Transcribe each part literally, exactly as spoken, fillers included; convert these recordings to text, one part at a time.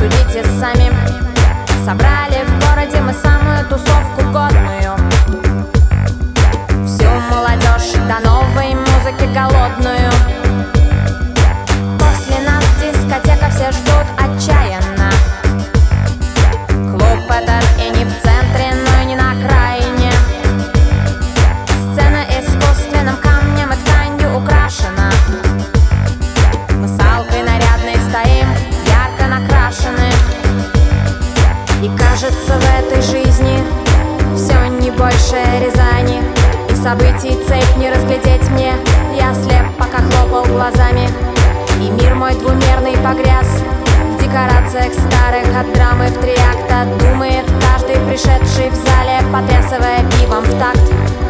Судите сами. Собрали в городе мы самую тусовку годную, всю молодежь до новой музыки голодную. После нас дискотека, все ждут отчаянно. Клуб этот и не в центре, но и не на окраине. Сцена искусственным камнем и тканью украшена. Мы с Алкой нарядной стоим, ярко накрашены. И кажется, в этой жизни все не больше Рязани. И событий цепь не разглядеть мне, я слеп, пока хлопал глазами. И мир мой двумерный погряз в декорациях старых от драмы в три акта. Думает каждый пришедший в зале, потрясывая пивом в такт.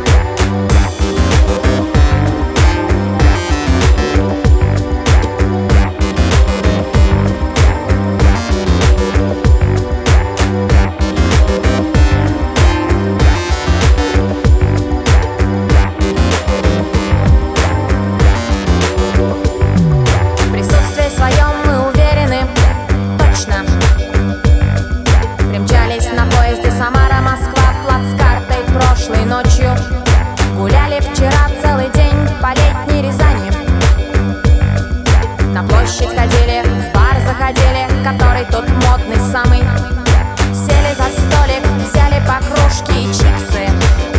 Ночью гуляли вчера целый день по летней Рязани. На площадь ходили, в бар заходили, который тут модный самый. Сели за столик, взяли по кружке и чипсы.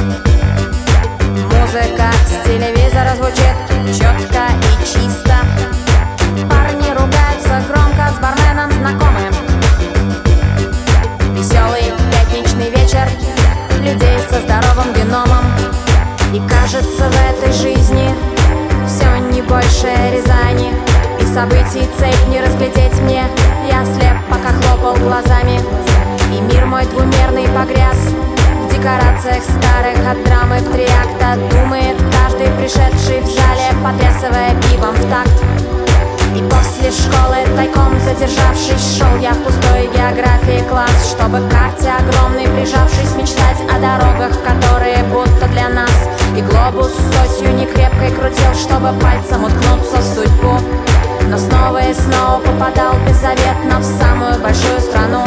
Музыка с телевизора звучит четко и чисто. Парни ругаются громко, с барменом знакомым. Веселый пятничный вечер, людей со здоровым геномом. И кажется, в этой жизни все не больше Рязани. И событий цепь не разглядеть мне, я слеп, пока хлопал глазами. И мир мой двумерный погряз в декорациях старых от драмы в три акта. Думает каждый пришедший в зале, потрясывая пивом в такт. И после школы, тайком задержавшись, шел я в пустой географии класс, чтобы к карте огромной прижавшись, мечтать о дорогах, которые будто для нас. И глобус с осью некрепкой крутил, чтобы пальцем уткнуться в судьбу. Но снова и снова попадал беззаветно в самую большую страну.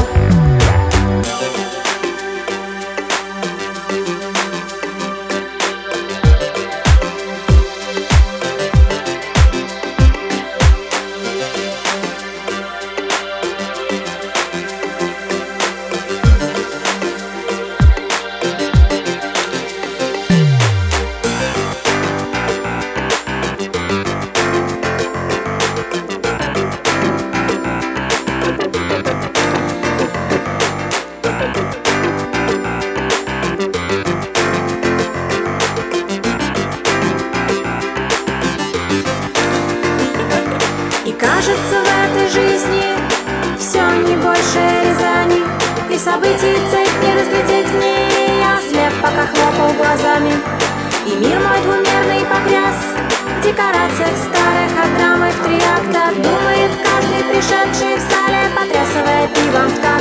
Кажется, в этой жизни все не больше Рязани. И событий цепь не разглядеть мне, я слеп, пока хлопал глазами. И мир мой двумерный погряз в декорациях старых от драмы в три акта. Думает каждый пришедший в зале, потрясывая пивом в такт.